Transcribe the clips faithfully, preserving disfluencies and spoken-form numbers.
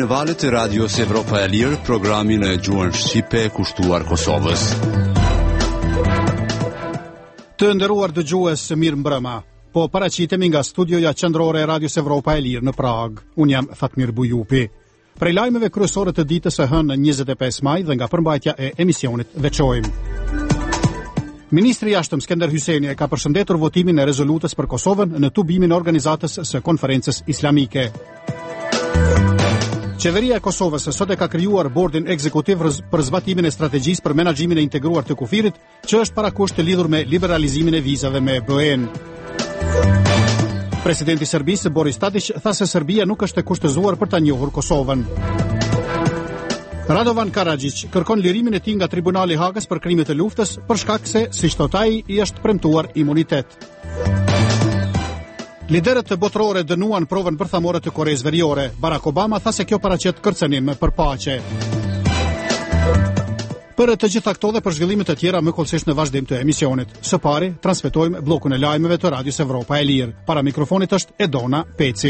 në valët e radios Evropa e Lirë, programin e gjuhën shqipe kushtuar Kosovës. Të nderuar dëgjues, mirë mbrëma. Po paraqitemi nga studioja qendrore e radios Evropa e Lirë në Prag. Unë jam Fatmir Bujupi. Prej lajmeve kryesore të ditës së hënë njëzet e pesë maj dhe nga përmbajtja e emisionit veçojmë. Ministri i Jashtëm Skender Hyseini e ka përshëndetur votimin e rezolutës për Kosovën në tubimin e organizatës së konferencës islamike. Qeveria e Kosovës sot e ka krijuar bordin ekzekutiv për zbatimin e strategjisë për menaxhimin e integruar të kufirit, që është parakusht të lidhur me liberalizimin e vizave me B E N. Presidenti i Serbisë Boris Tadić tha se Serbia nuk është e kushtëzuar për ta njohur Kosovën. Radovan Karadzic kërkon lirimin e tij nga Tribunali i Hagës për krimet e luftës për shkak se, siç thot ai, i është premtuar imunitet. Liderët botërore dënuan provën bërthamore të Koreas Veriore. Barack Obama tha se kjo paraqet kërcënim për paqe. Për të gjitha këto dhe për zhvillimet e tjera më kollësisht në vazhdim të emisionit. Së pari, transmetojmë bllokun e lajmeve të Radios Evropa e Lirë. Para mikrofonit është Edona Peci.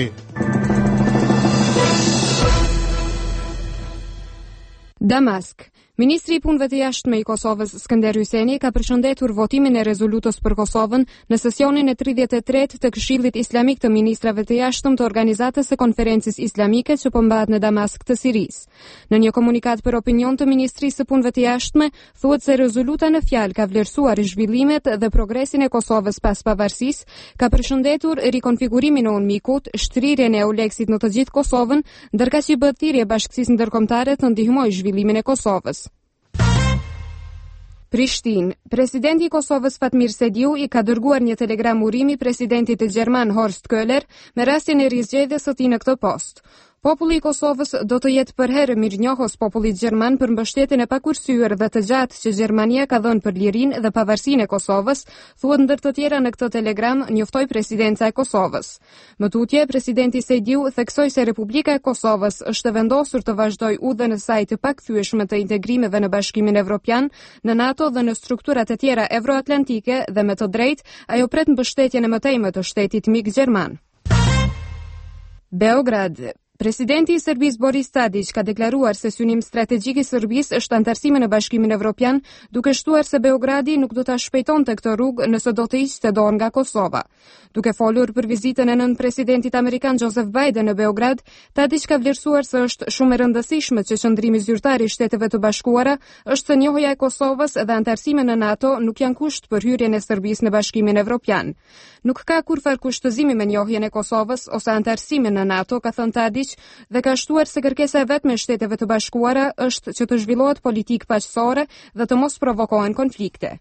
Damask. Ministri i Punëve të Jashtme i Kosovës Skender Hyseini ka përshëndetur votimin e rezolutës për Kosovën në sesionin e tridhjetë e tretë të Këshillit Islamik të Ministrave të Jashtëm të Organizatës së Konferencës Islamike që po mbahet në Damask të Sirisë. Në një komunikat për opinion të Ministrisë së Punëve të Jashtme, thuhet se rezoluta në fjalë ka vlerësuar zhvillimet dhe progresin e Kosovës pas pavarësisë, ka përshëndetur rikonfigurimin e UNMIK-ut, shtrirjen e EULEX-it në të gjithë Kosovën, ndërkaq që bëhet thirrje bashkësisë ndërkombëtare të ndihmojë zhvillimin e Kosovës. Prishtinë. Presidenti i Kosovës Fatmir Sediu i ka dërguar një telegram urimi presidentit të Gjerman Horst Köhler me rastin e rizgjedhjes së tij në këtë post. Populli i Kosovës do të jetë për herë mirënjohës popullit gjerman për mbështetjen e pakursyer dhe të gjatë që Gjermania ka dhënë për lirinë dhe pavarësinë e Kosovës, thuhet ndër të tjera në këtë telegram, njoftoi presidenca e Kosovës. Më tutje, presidenti Sediu theksoi se Republika e Kosovës është vendosur të vazhdojë udhën e saj të pakthyeshme të integrimeve në Bashkimin Evropian, në NATO dhe në strukturat e tjera euroatlantike dhe me të drejtë ajo pret mbështetjen e mëtejme të shtetit mik gjerman. Beograd. Presidenti i Serbisë Boris Tadić ka deklaruar se synim strategjik i Serbisë është antarësimi në Bashkimin Evropian, duke shtuar se Beogradi nuk do ta shpejtonte këtë rrugë nëse do të hiqte dorë nga Kosova. Duke folur për vizitën e nën presidentit amerikan Joseph Biden në Beograd, Tadić ka vlerësuar se është shumë e rëndësishme që qëndrimi zyrtar i Shteteve të Bashkuara është se njohja e Kosovës dhe antarësimi në NATO nuk janë kusht për hyrjen e Serbisë në Bashkimin Evropian. Nuk ka kurrë kushtëzimi me njohjen e Kosovës ose antarësimin në NATO, ka thënë Tadić, dhe ka shtuar se kërkesa e vetme e Shteteve të Bashkuara është që të zhvillohet politikë paqësore dhe të mos provokohen konflikte.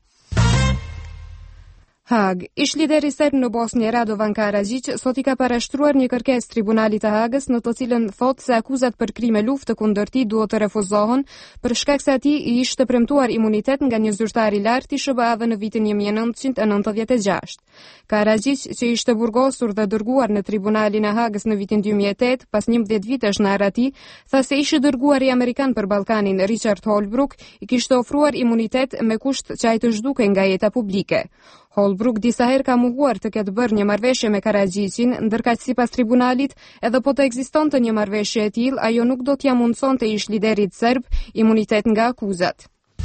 Hag. Ish lideri serb në Bosnjë Radovan Karadzic sot i ka parashtruar një kërkesë Tribunalit të Hagës në të cilën thotë se akuzat për krime luftë kundër tij duhet të refuzohen për shkak se atij i ishte premtuar imunitet nga një zyrtar i lartë i S B A-ve në vitin një mijë e nëntëqind e nëntëdhjetë e gjashtë. Karadzic, që ishte burgosur dhe dërguar në Tribunalin e Hagës në vitin dy mijë e tetë pas njëmbëdhjetë vitesh në Arati, tha se ishi dërguari amerikan për Ballkanin Richard Holbrooke i kishte ofruar imunitet me kusht që ai të zhdukej nga jeta publike. Holbrooke disa herë ka mohuar të ketë bërë një marrëveshje me Karadzicin, ndërkaq sipas tribunalit, edhe po të ekzistonte një marrëveshje e tillë, ajo nuk do t'ia mundsonte ish liderit serb imunitet nga akuzat.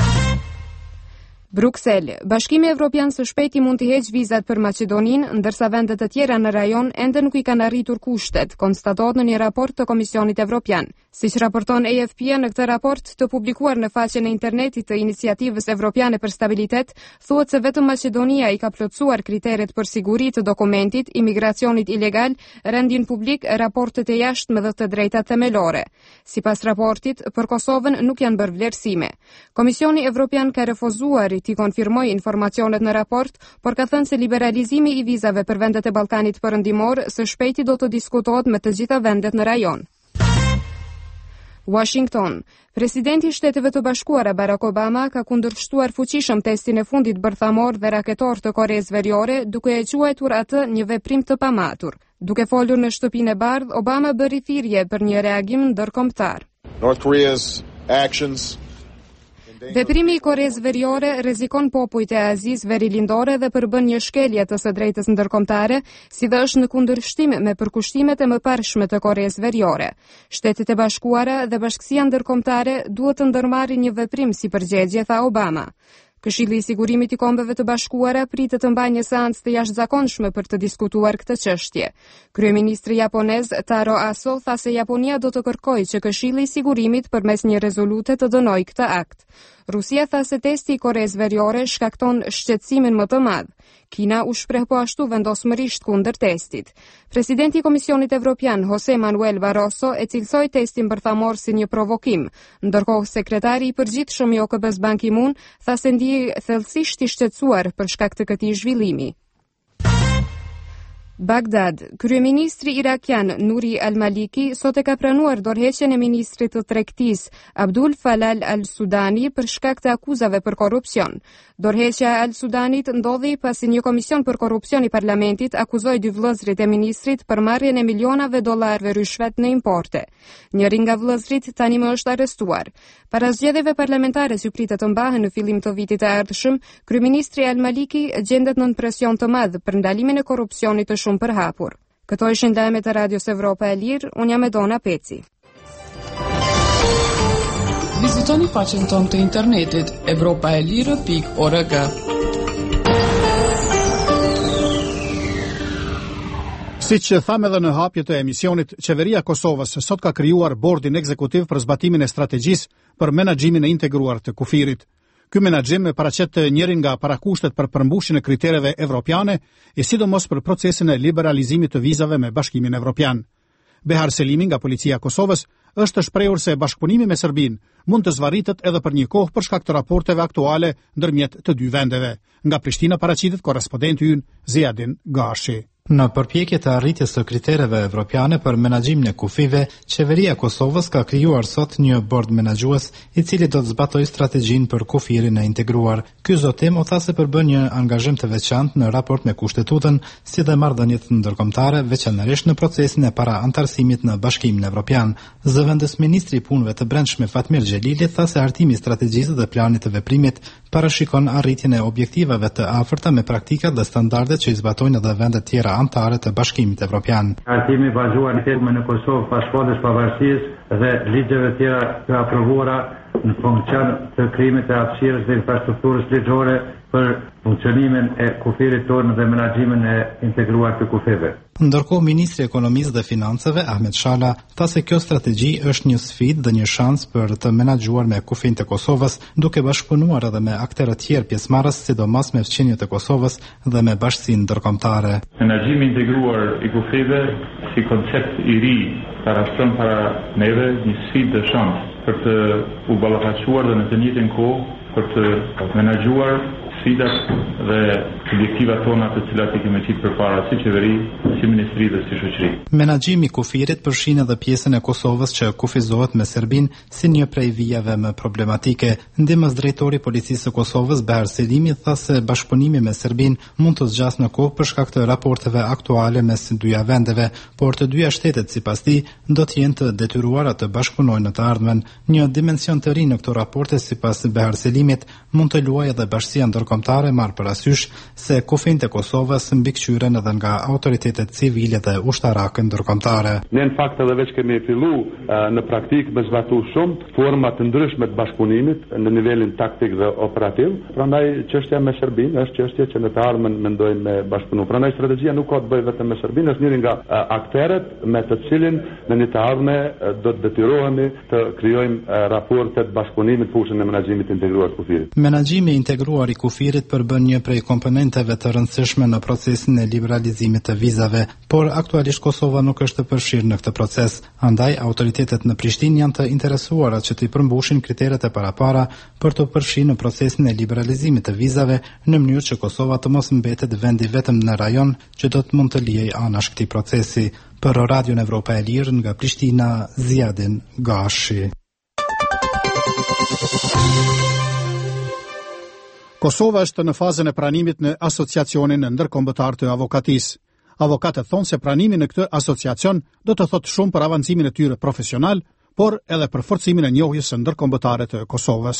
Bruksel. Bashkimi Evropian së shpejti mund të heqë vizat për Maqedoninë, ndërsa vendet të tjera në rajon ende nuk i kanë arritur kushtet, konstatohet në një raport të Komisionit Evropian. Siç raporton A F P-ja në këtë raport të publikuar në faqen e internetit të Iniciativës Evropiane për Stabilitet, thuhet se vetëm Maqedonia i ka plotësuar kriteret për siguri të dokumentit, imigracionit ilegal, rendin publik, raportet e jashtme dhe të drejtat themelore. Sipas raportit, për Kosovën nuk janë bërë vlerësime. Komisioni Evropian ka refuzuar ti konfirmoj informacionet në raport, por ka thënë se liberalizimi i vizave për vendet e Ballkanit Perëndimor së shpejti do të diskutohet me të gjitha vendet në rajon. Washington. Presidenti i Shteteve të Bashkuara Barack Obama ka kundërshtuar fuqishëm testin e fundit bërthamor dhe raketor të Koreas Veriore, duke e quajtur atë një veprim të pamatur. Duke folur në Shtëpinë e Bardhë, Obama bëri thirrje për një reagim ndërkombëtar. North Korea's actions Veprimi i Koresë Veriore rrezikon popujt e Azisë Verilindore dhe përbën një shkelje të së drejtës ndërkombëtare, si dhe është në kundërshtim me përkushtimet e mëparshme të Koresë Veriore. Shtetet e Bashkuara dhe Bashkësia Ndërkombëtare duhet të ndërmarrin një veprim si përgjigje, tha Obama. Këshilli i Sigurimit i Kombeve të Bashkuara pritet të mbajë një seancë të jashtëzakonshme për të diskutuar këtë çështje. Kryeministri japonez Taro Aso tha se Japonia do të kërkojë që Këshilli i Sigurimit përmes një rezolute të dënojë këtë akt. Rusia tha se testi i Koresë Veriore shkakton shqetësimin më të madh. Kina u shpreh po ashtu vendosmërisht kundër testit. Presidenti i Komisionit Evropian José Manuel Barroso e cilësoi testin bërthamor si një provokim, ndërkohë sekretari i përgjithshëm i O K B-s Ban Ki-moon tha se ndihej thellësisht i shqetësuar për shkak të këtij zhvillimi. Bagdad, kryeministri irakian Nuri al-Maliki sot e ka pranuar dorëheqjen e ministrit të tregtisë Abdul Falal al-Sudani për shkak të akuzave për korrupsion. Dorëheqja e al-Sudanit ndodhi pasi një komision për korrupsion i parlamentit akuzoi dy vëllezërit e ministrit për marrjen e milionave dollarëve rishvet në importe. Njëri nga vëllezërit tani më është arrestuar. Para zgjedhjeve parlamentare që pritet të mbahen në fillim të vitit të ardhshëm, kryeministri al-Maliki gjendet nën presion të madh për ndalimin e korrupsionit të shumë përhapur. Këto ishin lajmet e Radios Evropa e Lirë, unë jam Edona Peci. Vizitoni faqen tonë të internetit evropaelire pikë org. Siç thamë edhe në hapje të emisionit, qeveria e Kosovës sot ka krijuar bordin ekzekutiv për zbatimin e strategjisë për menaxhimin e integruar të kufirit. Ky menaxhim paraqet njërin nga parakushtet për përmbushjen e kritereve evropiane e sidomos për procesin e liberalizimit të vizave me Bashkimin Evropian. Behar Selimi nga policia e Kosovës është shprehur se bashkëpunimi me Serbinë mund të zvarritet edhe për një kohë për shkak të raporteve aktuale ndërmjet të dy vendeve. Nga Prishtina paraqitet korrespondenti ynë Ziadin Gashi. Në përpjekje të arritjes së kritereve evropiane për menaxhimin e kufive, qeveria e Kosovës ka krijuar sot një bord menaxhues i cili do të zbatojë strategjinë për kufirin e integruar. Ky zotim u tha se përbën një angazhim të veçantë në raport me kushtetutën, si dhe marrëdhëniet ndërkombëtare, veçanërisht në procesin e para-antarësimit në Bashkimin Evropian. Zëvendës ministri i punëve të brendshme Fatmir Xhelili tha se hartimi i strategjisë dhe planit të veprimit parashikon arritjen e objektivave të afërta me praktikat dhe standardet që i zbatojnë edhe vendet tjera anëtare të Bashkimit Evropian. Hartimi i bazuar në Kosovë pas shpalljes pavarësisë dhe ligjeve tjera të aprovuara në funksion të krijimit të hapësirës dhe infrastrukturës ligjore për funksionimin e kufirit tonë dhe menaxhimin e integruar të kufive. Ndërkohë, ministri i Ekonomisë dhe Financave Ahmet Shala tha se kjo strategji është një sfidë dhe një shans për të menaxhuar me kufin të Kosovës, duke bashkëpunuar edhe me aktorë të tjerë pjesëmarrës, sidomos me fqinjet e Kosovës dhe me bashkësinë ndërkombëtare. Menaxhimi integruar i kufive si koncept i ri parashton para neve një sfidë dhe shans për të u ballafaqsuar dhe në të njëjtën kohë për të menaxhuar sfidat dhe objektivat tona të cilat i kemi qitë përpara si qeveri, si ministri dhe si shoqëri. Menaxhimi i kufirit përfshin edhe pjesën e Kosovës që kufizohet me Serbinë si një prej vijave më problematike. Ndihmës drejtori i policisë së Kosovës Behar Selimi tha se bashkëpunimi me Serbinë mund të zgjasë në kohë për shkak të raporteve aktuale mes dyja vendeve, por të dyja shtetet sipas tij do të jenë të detyruara të bashkëpunojnë në të ardhmen. Një dimension të ri në këto raporte sipas Behar Selimit mund të luajë edhe bashkësia ndërkombëtare, marrë parasysh se kufijtë e Kosovës mbikëqyren edhe nga autoritetet civile dhe ushtarake ndërkombëtare. Ne në fakt edhe veç kemi fillu uh, në praktik me zbatu shumë forma të ndryshme të bashkëpunimit në nivelin taktik dhe operativ. Prandaj çështja me Serbinë është çështje që në të ardhmen mendojmë me bashkëpunim. Prandaj strategjia nuk ka të bëjë vetëm me Serbinë, është njëri nga uh, aktorët me të cilin në një të ardhme uh, do të detyrohemi të krijojmë uh, raporte të bashkëpunimit fushën e menaxhimit integruar të kufirit. Menaxhimi integruar i kufirit përbën një prej komponenteve të rëndësishme në procesin e liberalizimit të vizave, por aktualisht Kosova nuk është të përfshirë në këtë proces. Andaj autoritetet në Prishtinë janë të interesuara që të përmbushin kriteret e parapara për të përfshirë në procesin e liberalizimit të vizave në mënyrë që Kosova të mos mbetet vendi vetëm në rajon që do të mund të lijej anash këtij procesi. Për Radion Evropa e Lirë nga Prishtina, Ziadin Gashi. Kosova është në fazën e pranimit në asociacionin ndërkombëtar të avokatisë. Avokatët thonë se pranimi në këtë asociacion do të thotë shumë për avancimin e tyre profesional, por edhe për forcimin e njohjes së ndërkombëtare të Kosovës.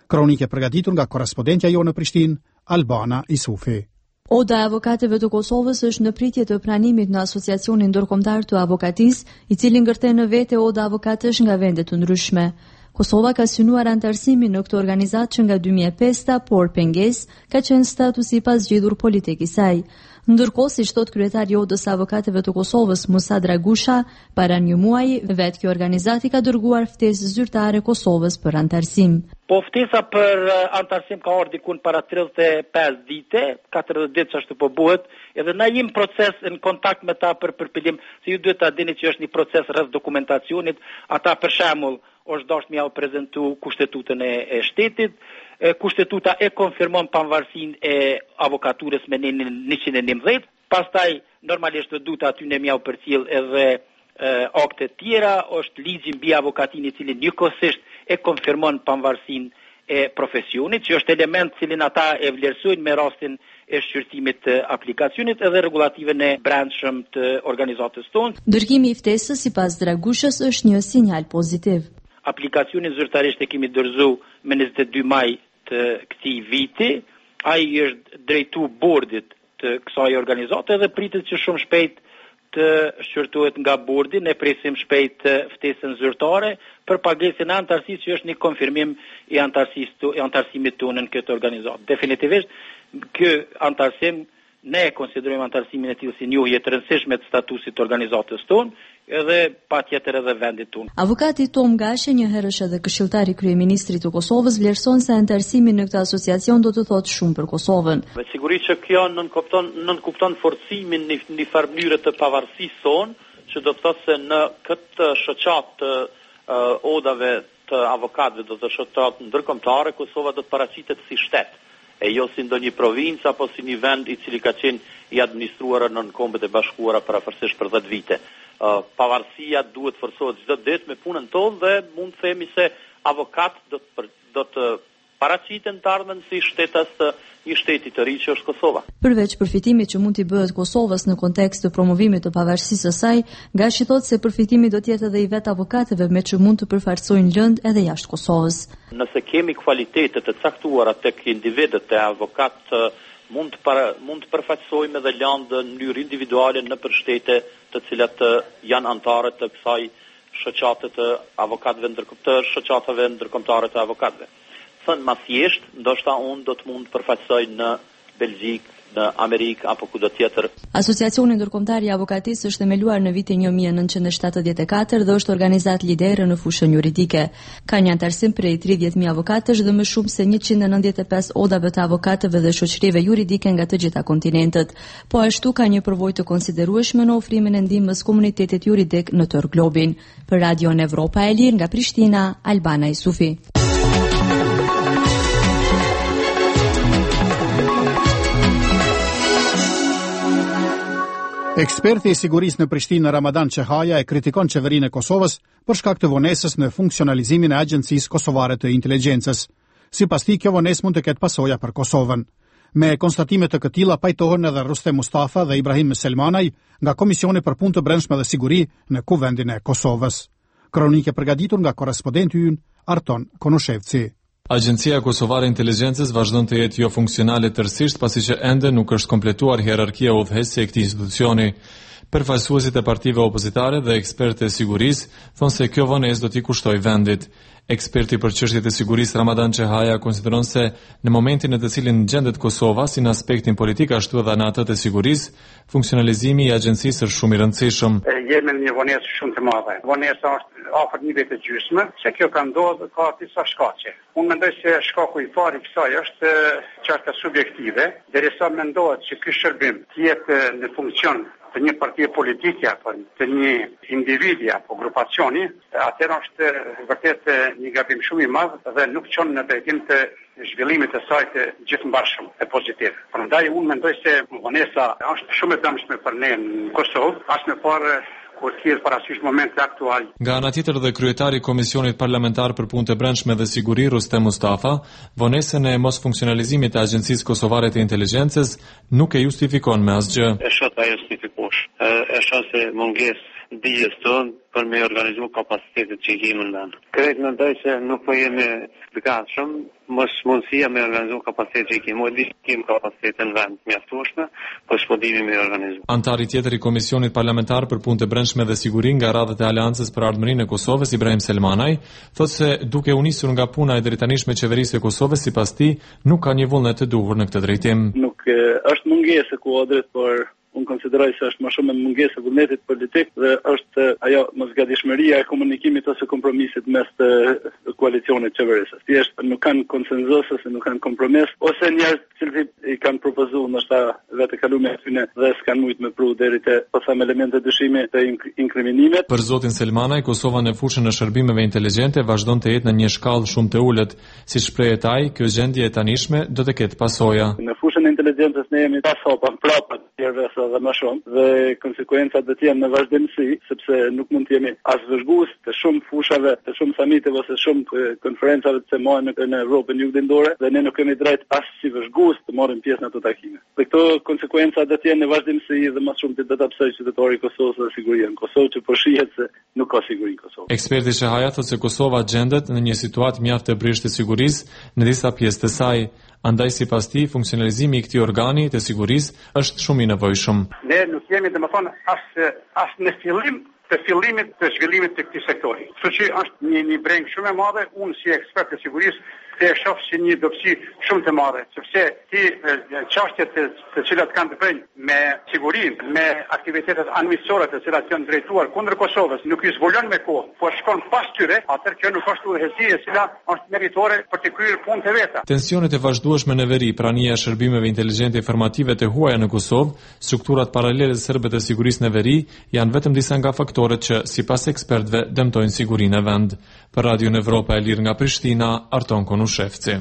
Kronike përgatitur nga korrespondentja jo në Prishtinë, Albana Isufi. Oda e avokatëve të Kosovës është në pritje të pranimit në Asociacionin Ndërkombëtar të Avokatisë, i cili ngërten në vete oda avokatësh nga vende të ndryshme. Kosova ka synuar antarësimin në këtë organizatë që nga dy mijë e pesë, por pengesë ka qenë statusi i pasgjidhur politik i saj. Ndërkohë, siç thot kryetari i Odës së Avokatëve të Kosovës, Musa Dragusha, para një muaji vetë kjo organizati ka dërguar ftesë zyrtare Kosovës për antarësim. Po ftesa për antarësim ka ardhur diku para tridhjetë e pesë dite, katërdhjetë ditë ashtu po bëhet, edhe na jemi proces në kontakt me ta për përpilim, se ju duhet ta dini që është një proces rreth dokumentacionit, ata për shembull është dashur më u prezantu kushtetutën e, e shtetit. E, kushtetuta e konfirmon pavarësinë e avokaturës me njëqind e njëmbëdhjetë, pastaj normalisht duhet aty ne më u përcjell edhe e, akte tjera, është ligji mbi avokatinë i cili njëkohësisht e konfirmon pavarësinë e profesionit, që është element cilin ata e vlerësojnë me rastin e shqyrtimit të aplikacionit edhe regulative në brendshëm të organizatës tonë. Dërgimi i ftesës sipas Dragushës është një sinjal pozitiv. Aplikacionin zyrtarisht e kemi dorëzuar me njëzet e dy maj të këtij viti. Ai është drejtu bordit të kësaj organizate dhe pritet që shumë shpejt të shqyrtohet nga bordi. Ne presim shpejt ftesën zyrtare për pagesën e antarësisë, që është një konfirmim i antarësisë i antarësimit tonë në këtë organizatë. Definitivisht ky antarësim ne e konsiderojmë antarësimin e tillë si njohje të rëndësishme të statusit të organizatës tonë, edhe patjetër edhe vendit tonë. Avokati Tom Gashe, një herësh edhe këshilltar i kryeministrit të Kosovës, vlerëson se antarësimi në këtë asociacion do të thotë shumë për Kosovën. Me siguri që kjo nënkupton nënkupton forcimin në një farë mënyrë të pavarësisë sonë, që do të thotë se në këtë shoqat të uh, odave të avokatëve, do të shoqat ndërkombëtare, Kosova do të paraqitet si shtet, e jo si ndonjë provincë apo si një vend i cili ka qenë i administruar në Kombet e Bashkuara parafërsisht për dhjetë vite. Uh, pavarësia duhet forcohet çdo ditë me punën tonë dhe mund të themi se avokat do të do të paraqiten të ardhmen si shtetas të një shteti të ri që është Kosova. Përveç përfitimit që mund t'i bëhet Kosovës në kontekst të promovimit të pavarësisë së saj, Gashi thotë se përfitimi do të jetë edhe i vetë avokatëve me që mund të përfaqësojnë lëndë edhe jashtë Kosovës. Nëse kemi kualitetet e caktuara tek individët e avokat, mund të para, mund të përfaqësojmë edhe lëndë në mënyrë individuale në për shtete të cilat janë anëtarë të kësaj shoqate të avokatëve ndërkombëtar, shoqatave ndërkombëtare të avokatëve. Thënë ma thjesht, ndoshta unë do të mund të përfaqësoj në Belgjik, në Amerikë apo kudo tjetër. Asociacioni Ndërkombëtar i Avokatisë është themeluar në vitin një mijë e nëntëqind e shtatëdhjetë e katër dhe është organizatë lidere në fushën juridike. Ka një antarësim prej tridhjetë mijë avokatësh dhe më shumë se njëqind e nëntëdhjetë e pesë odave të avokatëve dhe shoqërive juridike nga të gjitha kontinentet. Po ashtu ka një përvojë të konsiderueshme në ofrimin e ndihmës komunitetit juridik në tërë globin. Për Radion Evropa e Lirë nga Prishtina, Albana Isufi. Eksperti i sigurisë në Prishtinë Ramadan Çehaja e kritikon qeverinë e Kosovës për shkak të vonesës në funksionalizimin e Agjencisë Kosovare të Inteligjencës. Sipas tij, kjo vonesë mund të ketë pasoja për Kosovën. Me konstatime të këtilla pajtohen edhe Rustem Mustafa dhe Ibrahim Selmanaj nga Komisioni për Punë të Brendshme dhe Siguri në Kuvendin e Kosovës. Kronike përgatitur nga korrespondenti ynë Arton Konushevci. Agjencia Kosovare e Inteligjencës vazhdon të jetë jo funksionale tërësisht, pasi që ende nuk është kompletuar hierarkia udhëheqëse e këtij institucioni. Përfaqësuesit e partive opozitare dhe ekspertë e sigurisë thonë se kjo vonesë do t'i kushtojë vendit. Eksperti për çështjet e sigurisë Ramadan Çehaja konsideron se në momentin në të cilin gjendet Kosova, si në aspektin politik ashtu edhe në atë të sigurisë, funksionalizimi i agjencisë është shumë i rëndësishëm. Jemi në një vonesë shumë të madhe. Vonesa është afër një vit e gjysmë, se kjo ka ndodhur ka disa shkaqe. Unë mendoj se shkaku i parë i kësaj është çështja subjektive, derisa mendohet që ky shërbim të jetë në funksion të një partie politike apo të një individi apo grupacioni, atëherë është vërtet një gabim shumë i madh dhe nuk çon në drejtim të zhvillimit të saj të gjithëmbashëm e pozitiv. Prandaj unë mendoj se vonesa është shumë e dëmshme për ne në Kosovë, as më parë kur thjesht parasysh momentin aktual. Nga ana tjetër dhe kryetari i Komisionit Parlamentar për Punë të Brendshme dhe Siguri Rustem Mustafa, vonesën e mos funksionalizimit të Agjencisë Kosovare të Inteligjencës nuk e justifikon me asgjë. E shoh ta justifikosh. E shoh se mungesë dijes tonë për me organizu kapacitetet që i kemi në vend. Krejt mendoj se nuk po jemi të gatshëm, mos mundësia me organizu kapacitet që i kemi, di kim kapacitetin vend mjaftueshme, po shpodimi me organizu. Antari tjetër i Komisionit Parlamentar për Punë të Brendshme dhe Siguri nga radhët e Aleancës për Ardhmërinë e Kosovës, Ibrahim Selmanaj, thotë se duke u nisur nga puna e drejtanishme e qeverisë e Kosovës, sipas tij, nuk ka një vullnet të duhur në këtë drejtim. Nuk është mungesë e kuadrit, por unë konsideroj se është më shumë mungesë e vullnetit politik dhe është ajo mosgatishmëria e komunikimit ose kompromisit mes të koalicionit qeverisës. Thjesht nuk kanë konsenzus ose nuk kanë kompromis, ose njerëz që i kanë propozuar ndoshta vetë kaluar aty dhe s'kan mujt me pru deri te po them elemente dyshimi të inkriminimit. Për zotin Selmanaj, Kosova në fushën e shërbimeve inteligjente vazhdon të jetë në një shkallë shumë të ulët, siç shpreh ai, kjo gjendje e tanishme do të ketë pasoja. Në fushën e inteligjencës ne jemi pas hopa, prapa tjerëve dhe më shumë dhe konsekvencat do të jenë në vazhdimsi, sepse nuk mund të jemi as vëzhgues të shumë fushave, të shumë summiteve ose shumë konferencave që marrin në Evropën Juglindore dhe ne nuk kemi drejt as si vëzhgues të marrim pjesë në ato takime. Dhe këto konsekvenca do të jenë në vazhdimsi dhe më shumë do ta psojë qytetarët e Kosovës dhe siguria në Kosovë, që po shihet se nuk ka siguri në Kosovë. Eksperti Shehaja thotë se Kosova gjendet në një situatë mjaft të brishtë të sigurisë në disa pjesë të saj. Andaj sipas tij, funksionalizimi i këtij organi të sigurisë është shumë i nevojshëm. Ne nuk jemi domethënë as as në fillim të fillimit të zhvillimit të këtij sektori. Kështu që është një një breng shumë e madhe, unë si ekspert të sigurisë të e shoh si një dobësi shumë të madhe, sepse ti çështjet të, të cilat kanë të bëjnë me sigurinë, me aktivitetet administratore të cilat janë drejtuar kundër Kosovës, nuk i zbulon me kohë, por shkon pas tyre, atëherë kjo nuk është udhëheqësi e cila është meritore për të kryer punët e veta. Tensionet e vazhdueshme në veri, prania e shërbimeve inteligjente informative të huaja në Kosovë, strukturat paralele serbe të sigurisë në veri janë vetëm disa nga faktorët që sipas ekspertëve dëmtojnë sigurinë e vend. Për Radion Evropa e Lirë nga Prishtina, Arton Konushevci.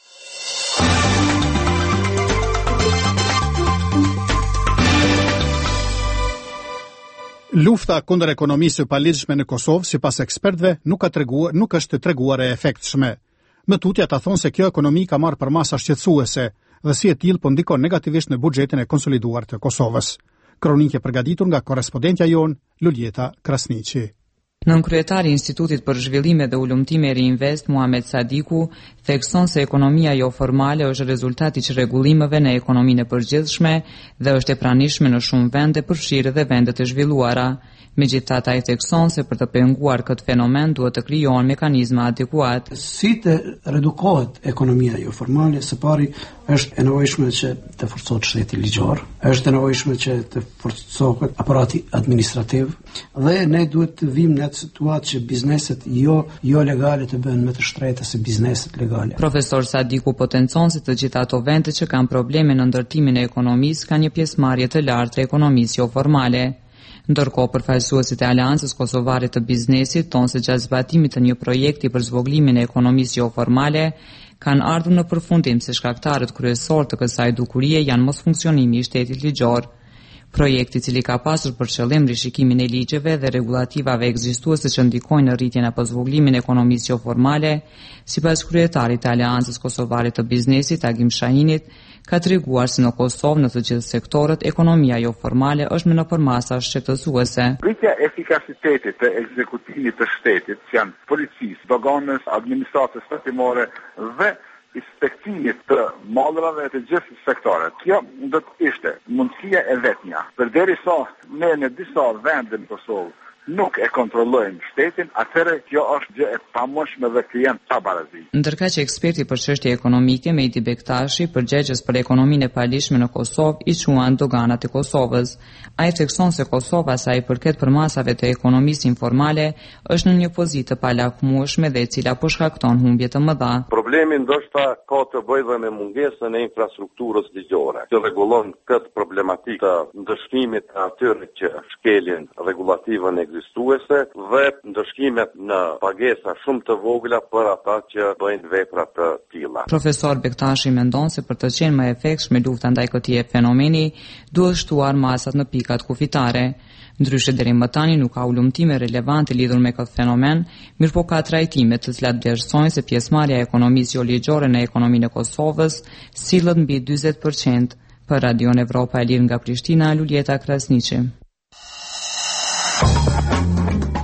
Lufta kundër ekonomisë së paligjshme në Kosovë, sipas ekspertëve, nuk ka treguar, nuk është treguar e efektshme. Më tutje ata thonë se kjo ekonomi ka marrë përmasa shqetësuese dhe si e tillë po ndikon negativisht në buxhetin e konsoliduar të Kosovës. Kronikë e përgatitur nga korrespondentja jon Luljeta Krasniqi. Nënkryetari i Institutit për Zhvillime dhe Ulëmtime Reinvest, Muhamet Sadiku, thekson se ekonomia jo formale është rezultati i rregullimeve në ekonominë e përgjithshme dhe është e pranishme në shumë vende, përfshirë dhe vendet e zhvilluara. Megjithatë, ai thekson se për të penguar këtë fenomen duhet të krijohen mekanizma adekuat. Si të redukohet ekonomia jo formale, së pari është e nevojshme që të forcohet shteti ligjor, është e nevojshme që të forcohet aparati administrativ dhe ne duhet të vim në atë situatë që bizneset jo jo legale të bëhen më të shtrejta se bizneset legale. Profesor Sadiku potencon se të gjitha ato vende që kanë probleme në ndërtimin e ekonomisë kanë një pjesëmarrje të lartë të ekonomisë jo formale. Ndërkohë, përfaqësuesit e Aleancës Kosovare të Biznesit thonë se gjatë zbatimit të një projekti për zvogëlimin e ekonomisë jo formale, kanë ardhur në përfundim se shkaktarët kryesor të kësaj dukurie janë mosfunksionimi i shtetit ligjor. Projekti, i cili ka pasur për qëllim rishikimin e ligjeve dhe regulativave ekzistuese që ndikojnë në rritjen apo zvogëlimin e ekonomisë jo formale, sipas kryetarit të Aleancës Kosovare të Biznesit, Agim Shahinit, ka treguar se në Kosovë në të gjithë sektorët ekonomia jo formale është më nëpër masa shqetësuese. Rritja e efikasitetit të ekzekutivit të shtetit, që janë policisë, doganës, administratës shtetërore dhe inspektimit të mallrave të gjithë sektorët. Kjo do të ishte mundësia e vetmja. Përderisa ne në disa vende në Kosovë nuk e kontrollojmë shtetin, atëherë kjo është gjë e pamundshme dhe klient pa barazi. Ndërka që eksperti për çështje ekonomike Mehdi Bektashi, përgjegjës për ekonominë e palishme në Kosovë, i quan doganat e Kosovës. Ai thekson se Kosova, sa i përket përmasave të ekonomisë informale, është në një pozitë të palakmueshme dhe e cila po shkakton humbje të mëdha. Problemi ndoshta ka të bëjë dhe me mungesën e infrastrukturës ligjore, që rregullon këtë problematikë të ndëshkimit të atyre që shkelin rregulativën ekzistuese dhe ndëshkimet në pagesa shumë të vogla për ata që bëjnë vepra të tilla. Profesor Bektashi mendon se për të qenë më efektshme lufta ndaj këtij fenomeni, duhet shtuar masat në pikat kufitare. Ndryshe deri më tani nuk ka ulëmtime relevante lidhur me këtë fenomen, mirë po ka trajtime të cilat vlerësojnë se pjesëmarrja e ekonomisë jo ligjore në ekonominë e Kosovës sillet mbi dyzet përqind. Për Radion Evropa e Lirë nga Prishtina, Luljeta Krasniqi.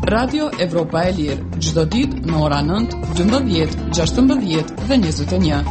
Radio Evropa e Lirë, çdo ditë në ora nëntë, dymbëdhjetë, gjashtëmbëdhjetë dhe njëzet e një.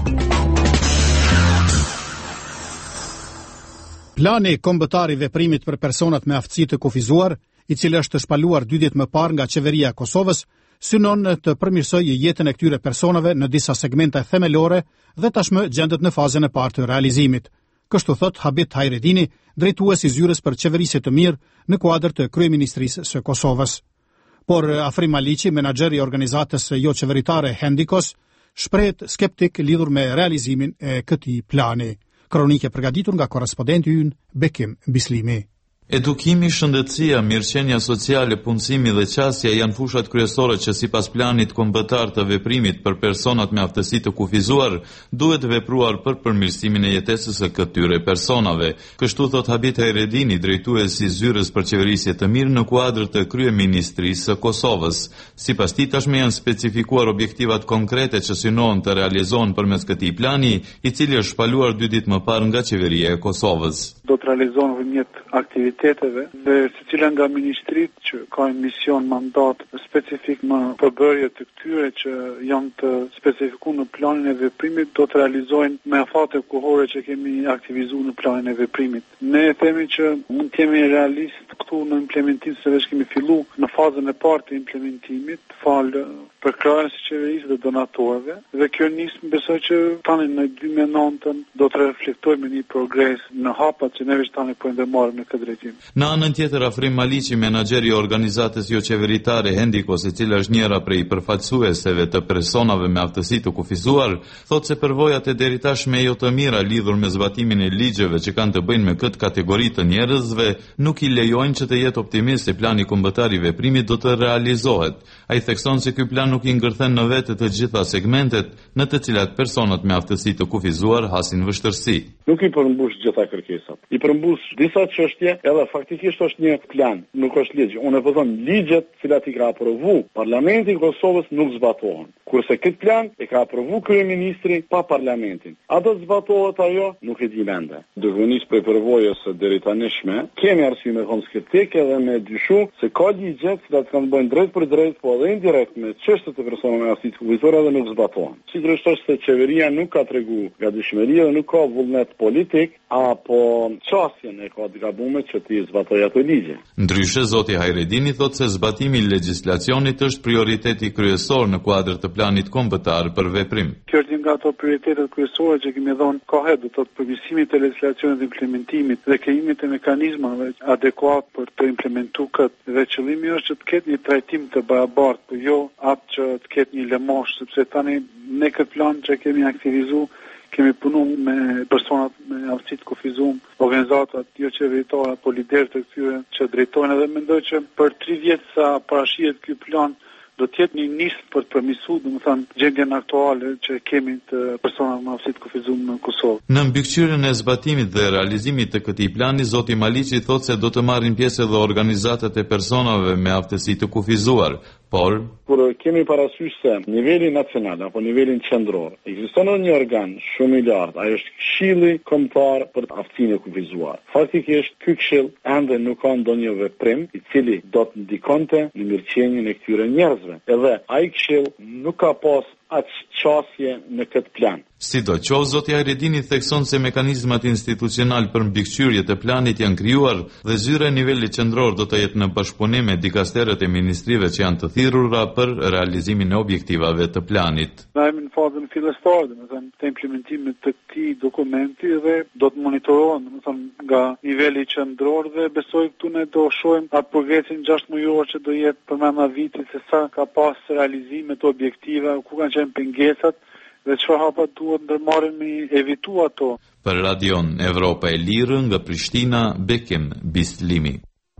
Plani kombëtar i veprimit për personat me aftësi të kufizuar, i cili është shpaluar dy ditë më parë nga qeveria e Kosovës, synon të përmirësojë jetën e këtyre personave në disa segmente themelore dhe tashmë gjendet në fazën e parë të realizimit. Kështu thot Habit Hajredini, drejtues i zyrës për qeverisje të mirë në kuadër të Kryeministrisë së Kosovës. Por Afrim Maliqi, menaxher i organizatës jo qeveritare Hendikos, shprehet skeptik lidhur me realizimin e këtij plani. Kronike përgatitur nga korrespondenti ynë Bekim Bislimi. Edukimi, shëndetësia, mirëqenia sociale, punësimi dhe qasja janë fushat kryesore që sipas planit kombëtar të veprimit për personat me aftësi të kufizuar duhet vepruar për përmirësimin e jetesës së këtyre personave. Kështu thot Habit Hajredini, drejtues i zyrës për qeverisje të mirë në kuadër të Kryeministrisë së Kosovës. Sipas tij tashmë janë specifikuar objektivat konkrete që synohen të realizohen përmes këtij plani, i cili është shpaluar dy ditë më parë nga qeveria e Kosovës. Do të realizohen vëmjet aktiviteteve dhe secila nga ministrit që ka mision mandat specifik më përbërje të këtyre që janë të specifikuar në planin e veprimit do të realizojnë me afate kohore që kemi aktivizuar në planin e veprimit. Ne themi që mund të jemi realist këtu në implementim se veç kemi fillu në fazën e parë të implementimit falë për krahas së qeverisë dhe donatorëve dhe kjo nismë besoj që tani në dy mijë e nëntën do të reflektojmë një progres në hapat që neve tani po ndërmarrim në këtë drejtim. Në anën tjetër, Afrim Maliqi, menaxher i organizatës jo qeveritare Hendikos, e cila është njëra prej përfaqësueseve të personave me aftësi të kufizuar, thotë se përvojat e deri tashme jo të mira lidhur me zbatimin e ligjeve që kanë të bëjnë me këtë kategori të njerëzve nuk i lejojnë që të jetë optimist se plani kombëtar i veprimit do të realizohet. Ai thekson se ky plan nuk i ngërthen në vete të gjitha segmentet në të cilat personat me aftësi të kufizuar hasin vështirësi. Nuk i përmbush gjitha kërkesat. I përmbush disa çështje, edhe faktikisht është një plan, nuk është ligj. Unë po them ligjet të cilat i ka aprovu Parlamenti i Kosovës nuk zbatohen. Kurse këtë plan e ka aprovu kryeministri pa parlamentin. A do të zbatohet ajo? Nuk e di mende. Duke nis për përvojës së deri tanishme, kemi arsye me kon skeptike dhe me dyshu se ka ligje që kanë bënë drejt për drejt, po edhe indirekt me çështjet e personave me aftësi të kufizuar dhe nuk zbatohen. Sigurisht është se qeveria nuk ka tregu gatishmëri dhe nuk ka vullnet politik apo çastjen e ka të gabuar që të zbatojë ato ligje. Ndryshe, zoti Hajredini thotë se zbatimi i legjislacionit është prioriteti kryesor në kuadër të planit kombëtar për veprim. Kjo është një nga ato prioritetet kryesore që kemi dhënë kohë do të përmirësimit të legjislacionit dhe implementimit dhe krijimit të mekanizmave adekuat për të implementuar këtë. Dhe qëllimi është që të ketë një trajtim të barabartë, por jo atë që të ketë një lëmosh, sepse tani ne këtë plan që kemi aktivizuar kemi punu me personat me aftësi të kufizuar, organizatat jo qeveritare apo liderë të këtyre që drejtojnë edhe mendoj që për tri vjet sa parashihet ky plan do të jetë një nismë për të përmirësuar, domethënë, gjendjen aktuale që kemi të personave me aftësi të kufizuar në Kosovë. Në mbikëqyrjen e zbatimit dhe realizimit të këtij plani, zoti Maliqi thotë se do të marrin pjesë edhe organizatat e personave me aftësi të kufizuar, por kur kemi parasysh se niveli nacional apo nivelin qendror ekziston një organ shumë i lartë, ai është Këshilli Kombëtar për aftësinë e kufizuar. Faktikisht ky këshill ende nuk ka ndonjë veprim i cili do të ndikonte në mirëqenien e këtyre njerëzve. Edhe ai këshill nuk ka pas atë çështje në këtë plan. Sidoqoftë, zoti Hajredini thekson se mekanizmat institucional për mbikëqyrje të planit janë krijuar dhe zyra e nivelit qendror do të jetë në bashkëpunim me dikasterët e ministrive që janë të thirrura për realizimin e objektivave të planit. Ne jemi në fazën fillestare, domethënë, të implementimit të këtij dokumenti dhe do të monitorohen, domethënë, nga niveli qendror dhe besoj këtu ne do shohim atë progresin gjashtë mujor që do jetë përmenda vitit se sa ka pas realizime të objektive, ku kanë qenë pengesat dhe çfarë hapa duhet ndërmarrin me evitu ato. Për Radion Evropa e Lirë nga Prishtina, Bekim Bislimi.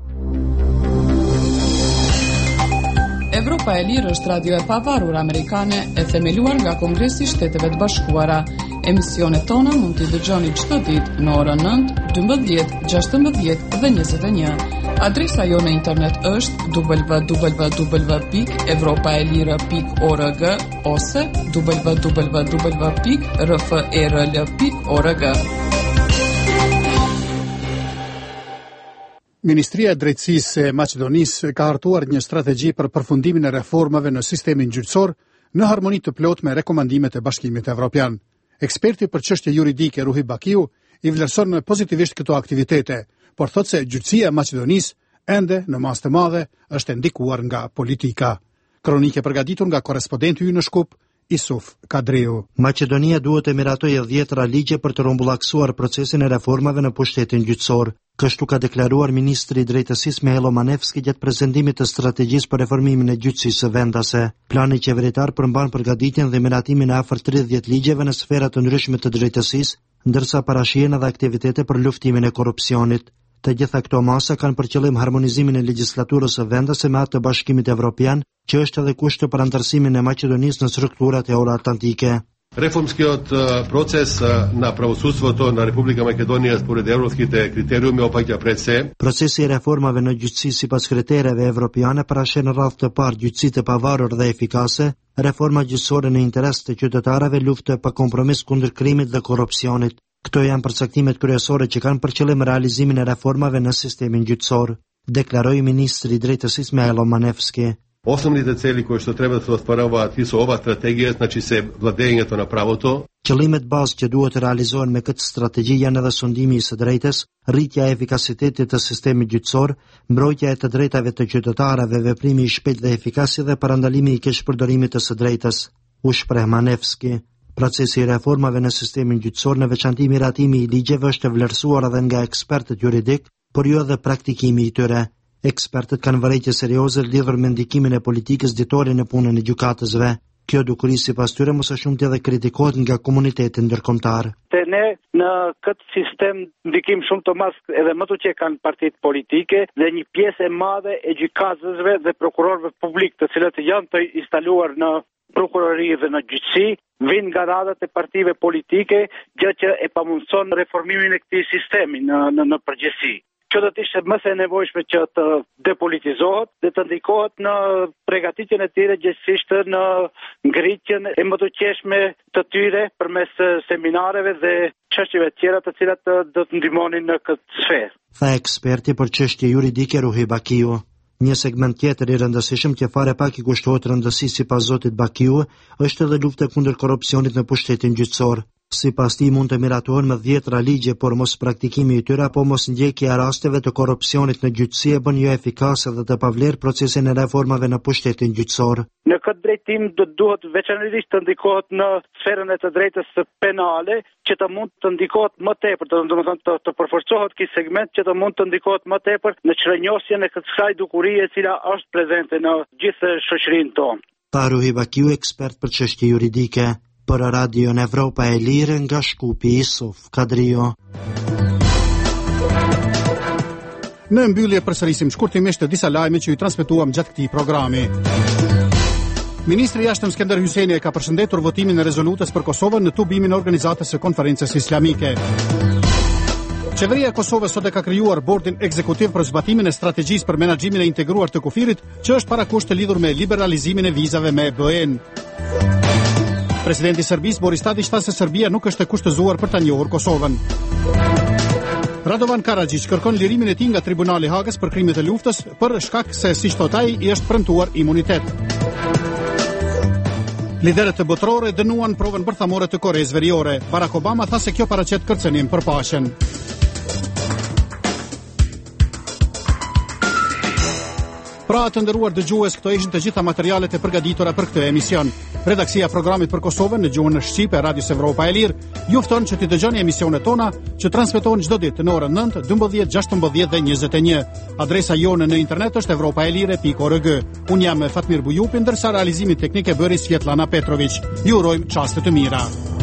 Evropa e Lirë është radio e pavarur amerikane e themeluar nga Kongresi i Shteteve të Bashkuara. Emisionet tona mund t'i dëgjoni çdo ditë në orën nëntë, dymbëdhjetë, gjashtëmbëdhjetë dhe njëzet e një. Adresa jo në internet është w w w pikë evropaelira pikë org ose w w w pikë r f e r l pikë org. Ministria e Drejtësisë e Maqedonisë ka hartuar një strategji për përfundimin e reformave në sistemin gjyqësor në harmoni të plot me rekomandimet e Bashkimit Evropian. Eksperti për çështje juridike Ruhi Bakiu i vlerëson pozitivisht këto aktivitete, por thotë se gjyqësia e Maqedonisë ende në mas të madhe është ndikuar nga politika. Kronike përgatitur nga korrespondenti ynë në Shkup, Isuf Kadriu. Maqedonia duhet të miratojë dhjetra ligje për të rrumbullaksuar procesin e reformave në pushtetin gjyqësor. Kështu ka deklaruar ministri i drejtësisë Mihajlo Manevski gjatë prezantimit të strategjisë për reformimin e gjyqësisë vendase. Plani qeveritar përmban përgatitjen dhe miratimin e afër tridhjetë ligjeve në sfera të ndryshme të drejtësisë, ndërsa parashihen edhe aktivitete për luftimin e korrupsionit. Të gjitha këto masa kanë për qëllim harmonizimin e legjislaturës së vendase me atë të Bashkimit Evropian, që është edhe kusht për antarësimin e Maqedonisë në strukturat euroatlantike. Reformskiot proces na pravosudството на Република Македонија според европските критериуми опаѓа пред се. Procesi i reformave në gjyqësi sipas kritereve evropiane parashen në radhë të parë gjyqësitë e pavarur dhe efikase, reforma gjyqësore në interes të qytetarëve, luftë pa kompromis kundër krimit dhe korrupsionit. Këto janë përcaktimet kryesore që kanë për qëllim realizimin e reformave në sistemin gjyqësor, deklaroi ministri i drejtësisë Mihajlo Manevski. Основните цели кои што треба да се остваруваат и со ова стратегија, значи се владењето на правото. Qëllimet bazë që duhet të realizohen me këtë strategji janë edhe sundimi i së drejtës, rritja e efikasitetit të sistemit gjyqësor, mbrojtja e të drejtave të qytetarëve, veprimi i shpejtë dhe efikas dhe parandalimi i keq përdorimit të së drejtës, u shpreh Manevski. Procesi i reformave në sistemin gjyqësor, në veçanti miratimi i ligjeve, është vlerësuar edhe nga ekspertët juridik, por jo edhe praktikimi i tyre. Ekspertët kanë vërejtje serioze lidhur me ndikimin e politikës ditore në punën e gjykatësve. Kjo dukuri sipas tyre mos e shumti edhe kritikohet nga komuniteti ndërkombëtar. Te ne në këtë sistem ndikim shumë të madh edhe më të që kanë partitë politike dhe një pjesë e madhe e gjykatësve dhe prokurorëve publik, të cilët janë të instaluar në prokurori dhe në gjyqësi, vinë nga radhët e partive politike, gjë që e pamundson reformimin e këtij sistemi në në, në përgjithësi. Që do të ishte më së nevojshme që të depolitizohet dhe të ndikohet në përgatitjen e tyre gjithsesi në ngritjen e më të qeshme të tyre përmes seminareve dhe çështjeve të tjera të cilat do të ndihmonin në këtë sferë. Tha eksperti për çështje juridike Ruhi Bakiu. Një segment tjetër i rëndësishëm që fare pak i kushtohet rëndësisë sipas zotit Bakiu është edhe lufta kundër korrupsionit në pushtetin gjyqësor. Sipas tij mund të miratohen me dhjetra ligje, por mos praktikimi i tyre apo mos ndjekja e rasteve të korrupsionit në gjyqësi e bën jo efikase dhe të pavlerë procesin e reformave në pushtetin gjyqësor. Në këtë drejtim do duhet veçanërisht të ndikohet në sferën e të drejtës penale, që të mund të ndikohet më tepër, domethënë të, të përforcohet ky segment që të mund të ndikohet më tepër në çrënjosjen e kësaj dukurie e cila është prezente në gjithë shoqërinë tonë. Pa Ruhi Bakiu, ekspert për çështje juridike. Për Radio në Evropa e Lirë nga Shkupi, Isuf Kadrio. Në mbyllje përsërisim shkurtimisht të disa lajme që ju transmetuam gjatë këtij programi. Ministri i Jashtëm Skender Hyjseni ka përshëndetur votimin e rezolutës për Kosovën në tubimin e organizatës së konferencës islamike. Qeveria e Kosovës sot e ka krijuar bordin ekzekutiv për zbatimin e strategjisë për menaxhimin e integruar të kufirit, që është parakusht të lidhur me liberalizimin e vizave me B E-n. Presidenti i Serbisë Boris Tadić tha se Serbia nuk është e kushtëzuar për ta njohur Kosovën. Radovan Karadzic kërkon lirimin e tij nga Tribunali i Hagës për krimet e luftës për shkak se, siç thot ai, i është premtuar imunitet. Liderët botërore dënuan provën bërthamore të Koreas Veriore. Barack Obama tha se kjo paraqet kërcënim për paqen. Pra të nderuar dëgjues, këto ishin të gjitha materialet e përgatitura për këtë emision. Redaksia e programit për Kosovën në gjuhën shqipe e Radios Evropa e Lirë ju fton që të dëgjoni emisionet tona që transmetohen çdo ditë në orën nëntë, dymbëdhjetë, gjashtëmbëdhjetë dhe njëzet e një. Adresa jonë në internet është evropaelire pikë org. Unë jam Fatmir Bujupi, ndërsa realizimin teknik e bëri Svetlana Petrović. Ju urojmë çaste të mira.